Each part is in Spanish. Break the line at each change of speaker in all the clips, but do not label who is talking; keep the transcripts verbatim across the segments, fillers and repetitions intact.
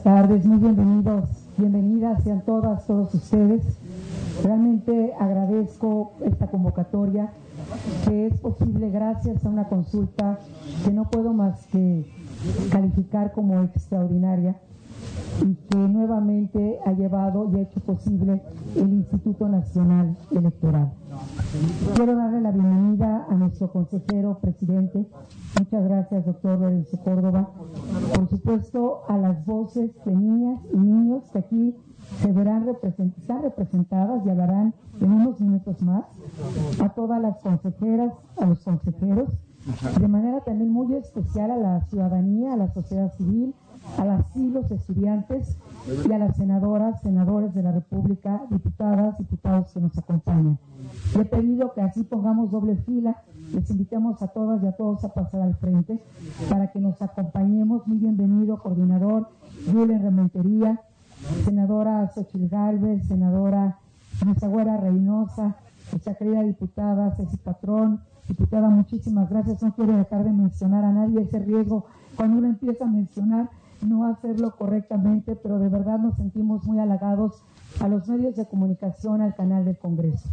tardes, muy bienvenidos, bienvenidas sean todas, todos ustedes. Realmente agradezco esta convocatoria, que es posible gracias a una consulta que no puedo más que calificar como extraordinaria y que nuevamente ha llevado y ha hecho posible el Instituto Nacional Electoral. Quiero darle la bienvenida a nuestro consejero presidente. Muchas gracias, doctor Lorenzo Córdoba. Por supuesto, a las voces de niñas y niños que aquí se verán represent- están representadas y hablarán en unos minutos más, a todas las consejeras, a los consejeros, de manera también muy especial a la ciudadanía, a la sociedad civil, a las y los estudiantes y a las senadoras, senadores de la República, diputadas, diputados que nos acompañan. Le he pedido que así pongamos doble fila, les invitamos a todas y a todos a pasar al frente para que nos acompañemos. Muy bienvenido, coordinador Julen Rementería, senadora Xochitl Gálvez, senadora nuestra güera Reynosa, nuestra querida diputada Ceci Patrón. Diputada, muchísimas gracias. No quiero dejar de mencionar a nadie, ese riesgo cuando uno empieza a mencionar no hacerlo correctamente, pero de verdad nos sentimos muy halagados a los medios de comunicación, al canal del Congreso.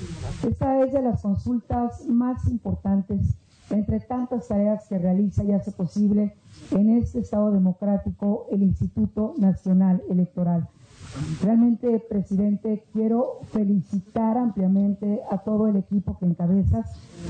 Esta es de las consultas más importantes entre tantas tareas que realiza y hace posible en este Estado democrático el Instituto Nacional Electoral. Realmente, presidente, quiero felicitar ampliamente a todo el equipo que encabezas,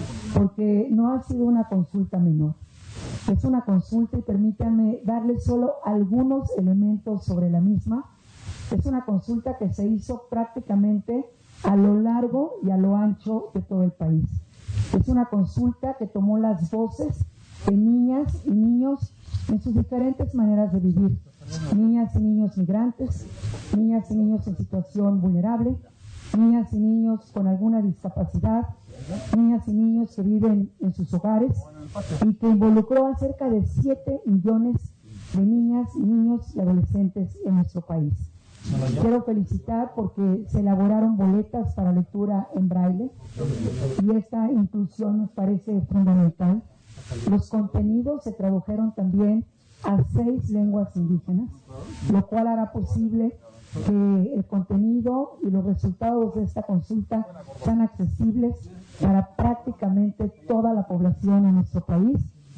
porque no ha sido una consulta menor. Es una consulta, y permítanme darle solo algunos elementos sobre la misma. Es una consulta que se hizo prácticamente a lo largo y a lo ancho de todo el país. Es una consulta que tomó las voces de niñas y niños en sus diferentes maneras de vivir. Niñas y niños migrantes, niñas y niños en situación vulnerable, niñas y niños con alguna discapacidad, niñas y niños que viven en sus hogares, y que involucró a cerca de siete millones de niñas y niños y adolescentes en nuestro país. Quiero felicitar porque se elaboraron boletas para lectura en braille y esta inclusión nos parece fundamental. Los contenidos se tradujeron también a seis lenguas indígenas, lo cual hará posible que el contenido y los resultados de esta consulta sean accesibles para prácticamente toda la población en nuestro país.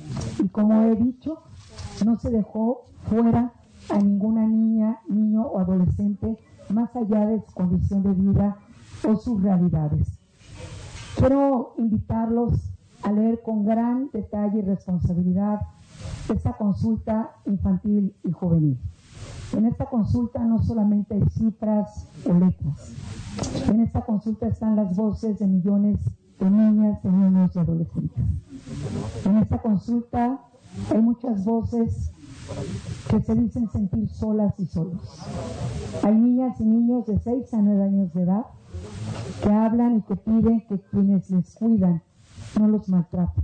Y como he dicho, no se dejó fuera a ninguna niña, niño o adolescente más allá de su condición de vida o sus realidades. Quiero invitarlos a leer con gran detalle y responsabilidad esta consulta infantil y juvenil. En esta consulta no solamente hay cifras o letras. En esta consulta están las voces de millones de niñas, de niños y adolescentes. En esta consulta hay muchas voces que se dicen sentir solas y solos. Hay niñas y niños de seis a nueve años de edad que hablan y que piden que quienes les cuidan no los maltraten.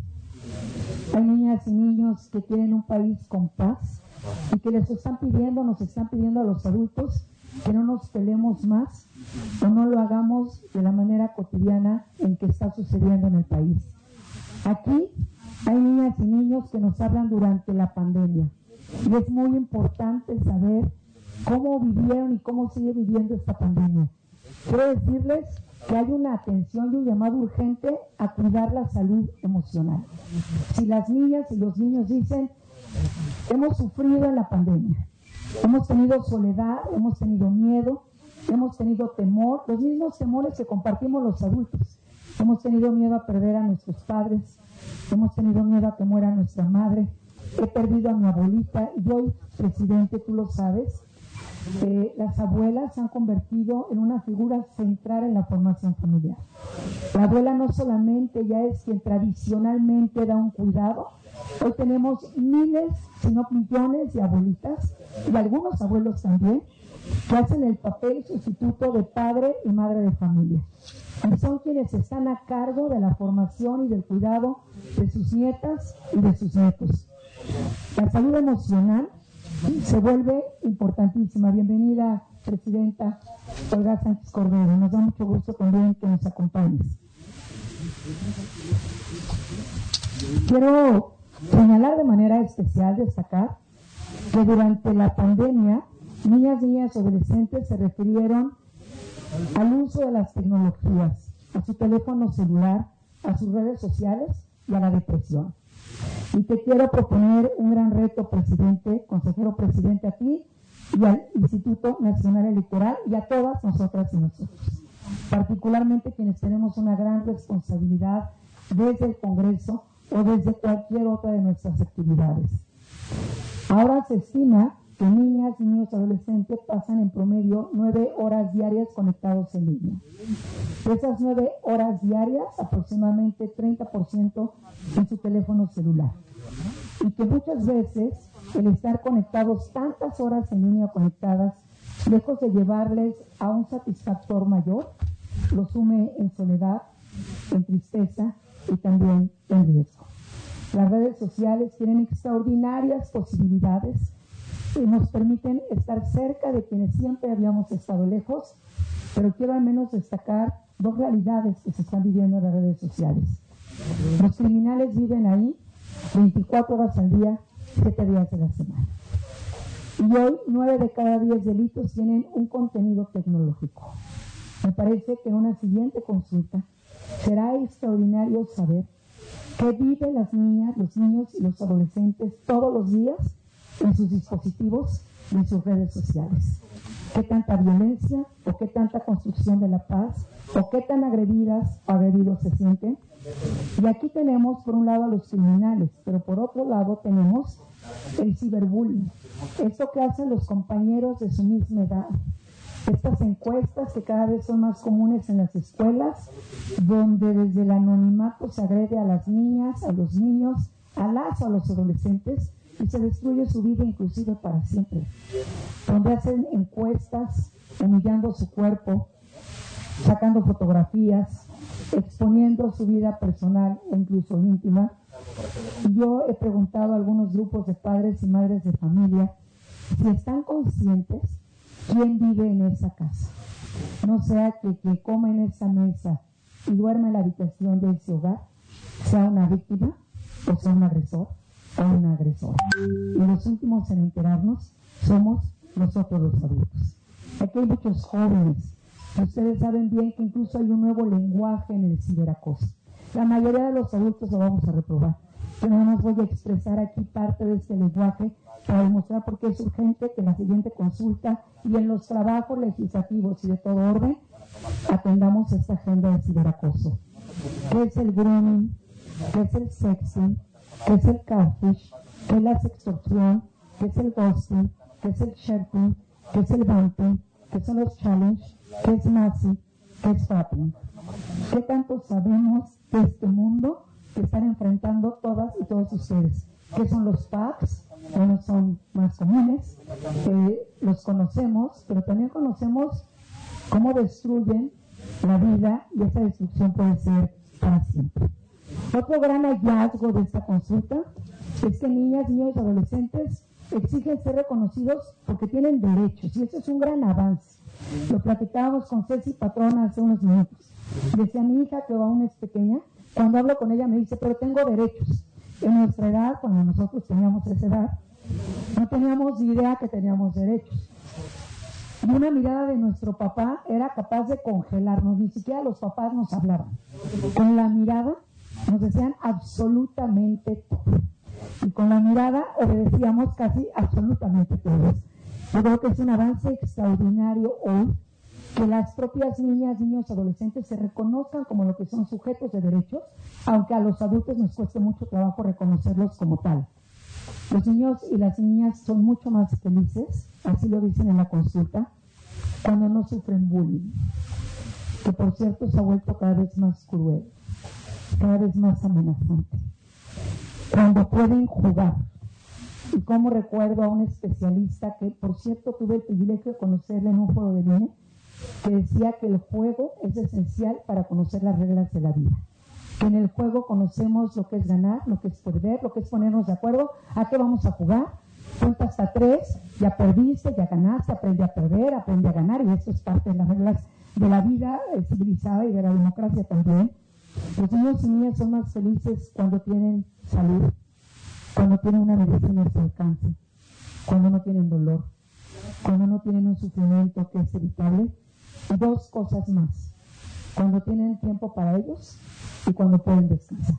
Hay niñas y niños que quieren un país con paz y que les están pidiendo, nos están pidiendo a los adultos que no nos peleemos más o no lo hagamos de la manera cotidiana en que está sucediendo en el país. Aquí hay niñas y niños que nos hablan durante la pandemia y es muy importante saber cómo vivieron y cómo sigue viviendo esta pandemia. Quiero decirles que hay una atención y un llamado urgente a cuidar la salud emocional. Si las niñas y los niños dicen, hemos sufrido en la pandemia, hemos tenido soledad, hemos tenido miedo, hemos tenido temor, los mismos temores que compartimos los adultos. Hemos tenido miedo a perder a nuestros padres, hemos tenido miedo a que muera nuestra madre, he perdido a mi abuelita y hoy, presidente, tú lo sabes, Eh, las abuelas se han convertido en una figura central en la formación familiar. La abuela no solamente ya es quien tradicionalmente da un cuidado, hoy tenemos miles, si no millones de abuelitas y algunos abuelos también, que hacen el papel sustituto de padre y madre de familia. Y son quienes están a cargo de la formación y del cuidado de sus nietas y de sus nietos. La salud emocional se vuelve importantísima. Bienvenida, presidenta Olga Sánchez Cordero. Nos da mucho gusto también que nos acompañes. Quiero señalar de manera especial, destacar, que durante la pandemia Niñas, niñas y adolescentes se refirieron al uso de las tecnologías, a su teléfono celular, a sus redes sociales y a la depresión. Y te quiero proponer un gran reto, presidente, consejero presidente, a ti y al Instituto Nacional Electoral y a todas nosotras y nosotros, particularmente quienes tenemos una gran responsabilidad desde el Congreso o desde cualquier otra de nuestras actividades. Ahora se estima que niñas, niños y adolescentes pasan en promedio nueve horas diarias conectados en línea. De esas nueve horas diarias, aproximadamente treinta por ciento en su teléfono celular. Y que muchas veces el estar conectados tantas horas en línea conectadas, lejos de llevarles a un satisfactor mayor, los sume en soledad, en tristeza y también en riesgo. Las redes sociales tienen extraordinarias posibilidades y nos permiten estar cerca de quienes siempre habíamos estado lejos, pero quiero al menos destacar dos realidades que se están viviendo en las redes sociales. Los criminales viven ahí veinticuatro horas al día, siete días de la semana. Y hoy, nueve de cada diez delitos tienen un contenido tecnológico. Me parece que en una siguiente consulta será extraordinario saber qué viven las niñas, los niños y los adolescentes todos los días en sus dispositivos y en sus redes sociales. Qué tanta violencia o qué tanta construcción de la paz o qué tan agredidas o agredidos se sienten. Y aquí tenemos por un lado a los criminales, pero por otro lado tenemos el ciberbullying. Esto que hacen los compañeros de su misma edad. Estas encuestas que cada vez son más comunes en las escuelas, donde desde el anonimato se agrede a las niñas, a los niños, a las o a los adolescentes, y se destruye su vida inclusive para siempre. Donde hacen encuestas humillando su cuerpo, sacando fotografías, exponiendo su vida personal o incluso íntima. Y yo he preguntado a algunos grupos de padres y madres de familia si están conscientes quién vive en esa casa. No sea que quien come en esa mesa y duerme en la habitación de ese hogar sea una víctima o sea un agresor o una agresora. Y los últimos en enterarnos somos nosotros los adultos. Aquí hay muchos jóvenes. Ustedes saben bien que incluso hay un nuevo lenguaje en el ciberacoso. La mayoría de los adultos lo vamos a reprobar. Yo nada más voy a expresar aquí parte de este lenguaje para demostrar por qué es urgente que en la siguiente consulta y en los trabajos legislativos y de todo orden atendamos esta agenda de ciberacoso. ¿Qué es el grooming? ¿Qué es el sexting? ¿Qué es el catfish? ¿Qué es la sextorsión? ¿Qué es el ghosting? ¿Qué es el shirting? ¿Qué es el bunting? ¿Qué son los challenge? ¿Qué es Nazi? ¿Qué es fapping? ¿Qué tanto sabemos de este mundo que están enfrentando todas y todos ustedes? ¿Qué son los packs? Bueno, son más comunes, eh, los conocemos, pero también conocemos cómo destruyen la vida y esa destrucción puede ser para siempre. Otro gran hallazgo de esta consulta es que niñas, niños y adolescentes exigen ser reconocidos porque tienen derechos y eso es un gran avance. Lo platicábamos con Ceci Patrona hace unos minutos. Decía mi hija, que aún es pequeña, cuando hablo con ella me dice, pero tengo derechos. En nuestra edad, cuando nosotros teníamos esa edad, no teníamos idea que teníamos derechos. Y una mirada de nuestro papá era capaz de congelarnos, ni siquiera los papás nos hablaban. Con la mirada nos decían absolutamente todo. Y con la mirada obedecíamos casi absolutamente todo. Yo creo que es un avance extraordinario hoy que las propias niñas, niños, adolescentes se reconozcan como lo que son sujetos de derechos, aunque a los adultos nos cueste mucho trabajo reconocerlos como tal. Los niños y las niñas son mucho más felices, así lo dicen en la consulta, cuando no sufren bullying, que por cierto se ha vuelto cada vez más cruel, cada vez más amenazante. Cuando pueden jugar. Y como recuerdo a un especialista que, por cierto, tuve el privilegio de conocerle en un foro de línea, que decía que el juego es esencial para conocer las reglas de la vida. Que en el juego conocemos lo que es ganar, lo que es perder, lo que es ponernos de acuerdo, a qué vamos a jugar. Cuenta hasta tres, ya perdiste, ya ganaste, aprende a perder, aprende a ganar, y eso es parte de las reglas de la vida eh, civilizada y de la democracia también. Los niños y niñas son más felices cuando tienen salud, cuando tienen una medicina a su alcance, cuando no tienen dolor, cuando no tienen un sufrimiento que es evitable, y dos cosas más, cuando tienen tiempo para ellos y cuando pueden descansar.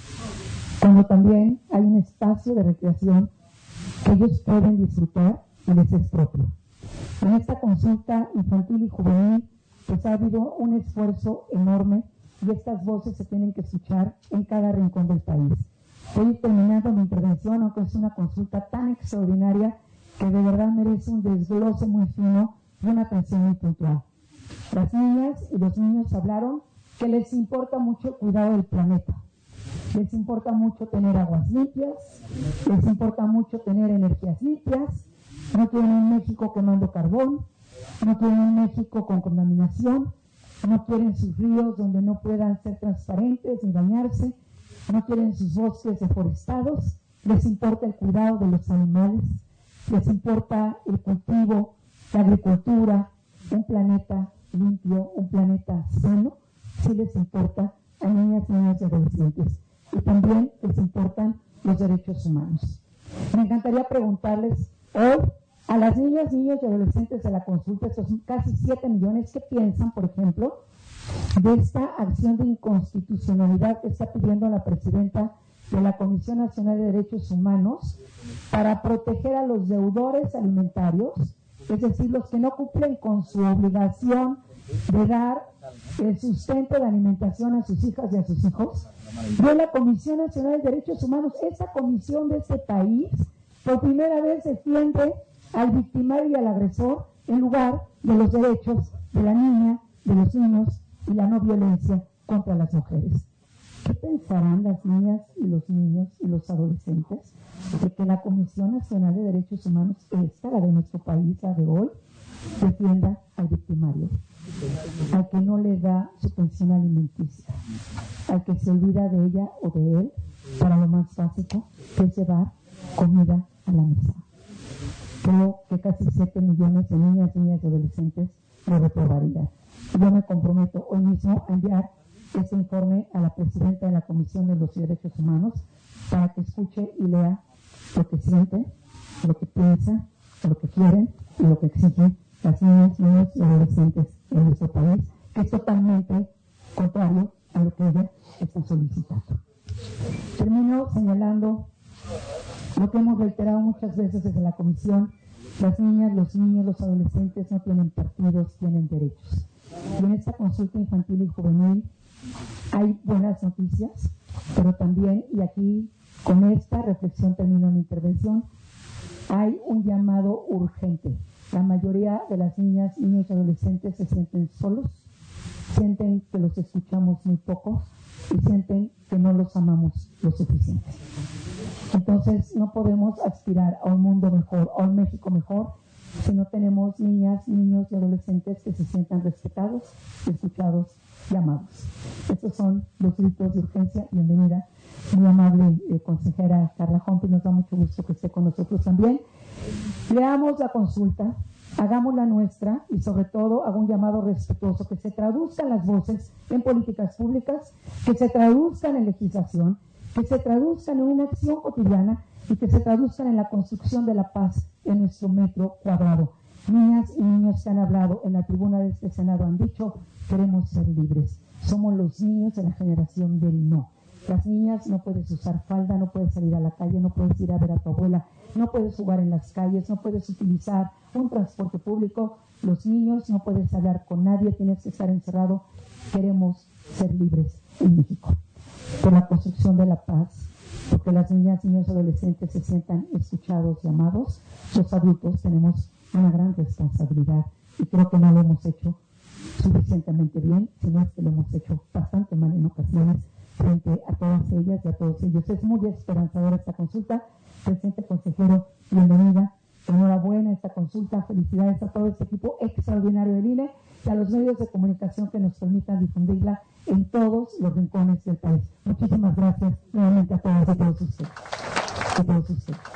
Cuando también hay un espacio de recreación que ellos pueden disfrutar y les es propio. En esta consulta infantil y juvenil, pues ha habido un esfuerzo enorme y estas voces se tienen que escuchar en cada rincón del país. Voy terminando mi intervención, aunque es una consulta tan extraordinaria que de verdad merece un desglose muy fino y una atención muy puntual. Las niñas y los niños hablaron que les importa mucho el cuidado del planeta, les importa mucho tener aguas limpias, les importa mucho tener energías limpias, no quieren un México quemando carbón, no quieren un México con contaminación, no quieren sus ríos donde no puedan ser transparentes ni bañarse, no quieren sus bosques deforestados, les importa el cuidado de los animales, les importa el cultivo, la agricultura, un planeta limpio, un planeta sano, sí les importa a niñas, niños y adolescentes. Y también les importan los derechos humanos. Me encantaría preguntarles hoy a las niñas, niños y adolescentes de la consulta, estos casi siete millones, ¿qué piensan, por ejemplo, de esta acción de inconstitucionalidad que está pidiendo la presidenta de la Comisión Nacional de Derechos Humanos para proteger a los deudores alimentarios, es decir, los que no cumplen con su obligación de dar el sustento de alimentación a sus hijas y a sus hijos? De la Comisión Nacional de Derechos Humanos, esa comisión de este país, por primera vez defiende al victimario y al agresor en lugar de los derechos de la niña, de los niños y la no violencia contra las mujeres. ¿Qué pensarán las niñas y los niños y los adolescentes de que la Comisión Nacional de Derechos Humanos, esta, la de nuestro país, la de hoy, defienda al victimario, al que no le da su pensión alimenticia, al que se olvida de ella o de él para lo más básico, que es llevar comida a la mesa? Creo que casi siete millones de niñas, niñas y adolescentes lo reprobarían. Yo me comprometo hoy mismo a enviar este informe a la presidenta de la Comisión de los Derechos Humanos para que escuche y lea lo que sienten, lo que piensan, lo que quieren y lo que exigen las niñas, niños y adolescentes en nuestro país, que es totalmente contrario a lo que ella está solicitando. Termino señalando lo que hemos reiterado muchas veces desde la Comisión: las niñas, los niños, los adolescentes no tienen partidos, tienen derechos. Y en esta consulta infantil y juvenil hay buenas noticias, pero también, y aquí con esta reflexión termino mi intervención, hay un llamado urgente. La mayoría de las niñas, niños y adolescentes se sienten solos, sienten que los escuchamos muy pocos y sienten que no los amamos lo suficiente. Entonces no podemos aspirar a un mundo mejor, a un México mejor, si no tenemos niñas, niños y adolescentes que se sientan respetados, escuchados y amados. Estos son los gritos de urgencia. Bienvenida, muy amable eh, consejera Carla Humphrey, nos da mucho gusto que esté con nosotros también. Leamos la consulta, hagámosla nuestra y sobre todo hago un llamado respetuoso, que se traduzcan las voces en políticas públicas, que se traduzcan en legislación, que se traduzcan en una acción cotidiana y que se traduzcan en la construcción de la paz en nuestro metro cuadrado. Niñas y niños que han hablado en la tribuna de este Senado han dicho: queremos ser libres. Somos los niños de la generación del no. Las niñas, no puedes usar falda, no puedes salir a la calle, no puedes ir a ver a tu abuela, no puedes jugar en las calles, no puedes utilizar un transporte público. Los niños, no puedes hablar con nadie, tienes que estar encerrado. Queremos ser libres en México. Por la construcción de la paz, porque las niñas, niños y adolescentes se sientan escuchados y amados. Los adultos tenemos una gran responsabilidad y creo que no lo hemos hecho suficientemente bien, sino es que lo hemos hecho bastante mal en ocasiones frente a todas ellas y a todos ellos. Es muy esperanzadora esta consulta. Presidente consejero, bienvenida. Enhorabuena esta consulta. Felicidades a todo este equipo extraordinario del I N E y a los medios de comunicación que nos permitan difundirla en todos los rincones del país. Muchísimas gracias nuevamente a todas y a todos ustedes. A todos ustedes.